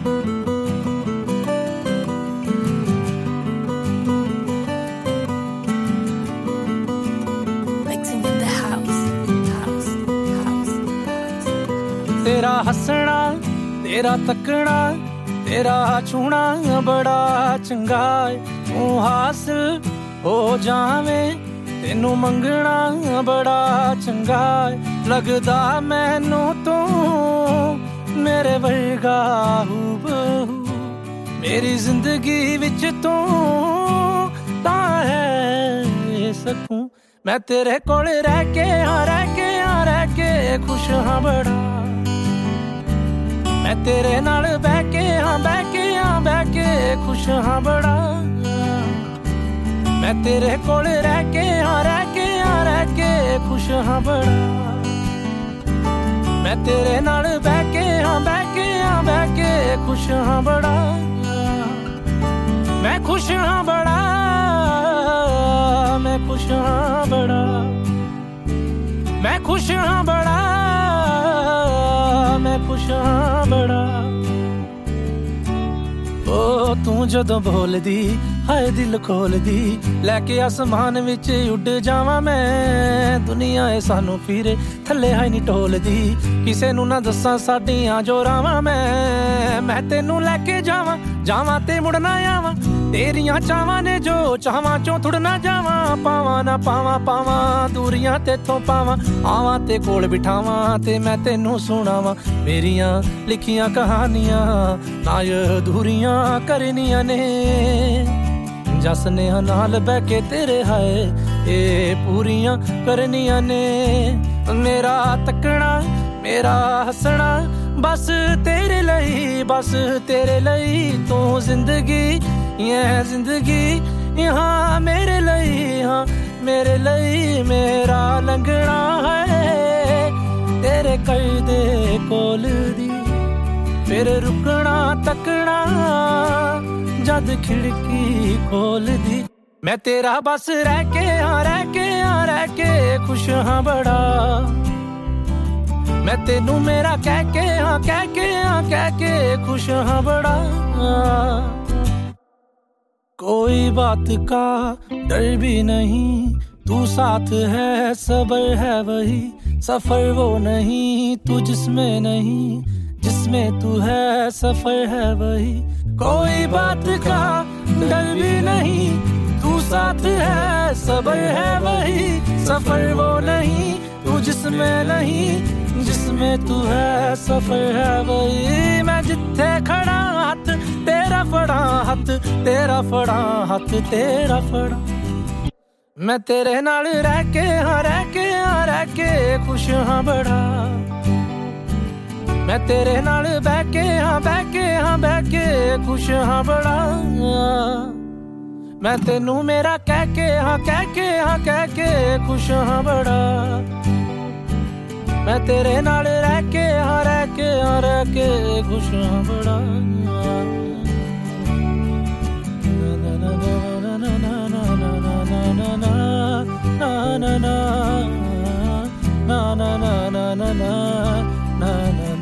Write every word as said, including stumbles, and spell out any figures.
तेरा हसना तेरा तकना तेरा छूना बड़ा चंगा तू हासिल हो जावे तेनू मंगना बड़ा चंगा लगदा मैनू तू मेरे वर्गा हूबहू मेरी जिंदगी विच तू तां है सकूं मैं तेरे कोल रह के हाँ रह के हाँ रह के खुश हाँ बड़ा मैं तेरे नाल बह के हाँ बह के हाँ बह के खुश हाँ बड़ा मैं तेरे कोल रह के हाँ रह के हाँ रह के खुश हाँ बड़ा मैं तेरे नाल बह के हाँ बह के हाँ बह के खुश हाँ बड़ा मैं खुश हाँ बड़ा मैं खुश हाँ बड़ा मैं खुश हाँ बड़ा मैं खुश हाँ बड़ा ओ तू जदों बोलदी हाय दिल खोलदी लैके आसमान विच उड़ जावां मैं दुनिया ए सानू फिरे थल्ले हाय नी टोलदी किसे नू ना दस्सां साडियां जोरावां मैं मैं तेनू लैके जावां जावां ते मुड़ ना आवां तेरियां चावां ने जो चावां चों थुड़ ना जावां पावां ना पावां पावां दूरियां तेथों पावां आवां ते कोल बिठावां ते मैं तेनू सुणावां मेरियां लिखियां कहानियां ना अधूरियां करनियां ने जस ने नाल बह के तेरे हाय ए पूरियां करनियां ने मेरा तकना मेरा हसना बस तेरे लई बस तेरे लई तू जिंदगी ये जिंदगी यहाँ मेरे लई हाँ मेरे लई मेरा लंघना है तेरे कदे कोल दी फिर रुकना तकना जद खिड़की खोल दी मैं तेरा बस रह के हाँ रह के हाँ रह के खुश हाँ बड़ा मैं तेनू मेरा कह के हाँ कह के हाँ कह के खुश हाँ बड़ा कोई बात का डर भी नहीं तू साथ है सबर है वही सफर वो नहीं तू जिसमें नहीं जिसमें तू है सफर है वही कोई बात का डर भी नहीं तू साथ है सबर है वही सफर वो नहीं तू जिसमें नहीं जिसमें तू है सफर है वही मैं जिथे खड़ा हथ तेरा फड़ा हथ तेरा फड़ा हथ तेरा फड़ा मैं तेरे नाल रह के हाँ रह के हाँ रह के खुश हाँ बड़ा मैं तेरे नाल बह के हाँ बह के हाँ बह के खुश हाँ बड़ा मैं तेनू मेरा कह के हाँ कह के हाँ कह के खुश हाँ बड़ा मैं तेरे नाल रह के हाँ रह के हाँ रह के खुश हाँ बड़ा ना ना ना ना ना ना ना ना ना ना ना ना ना ना ना ना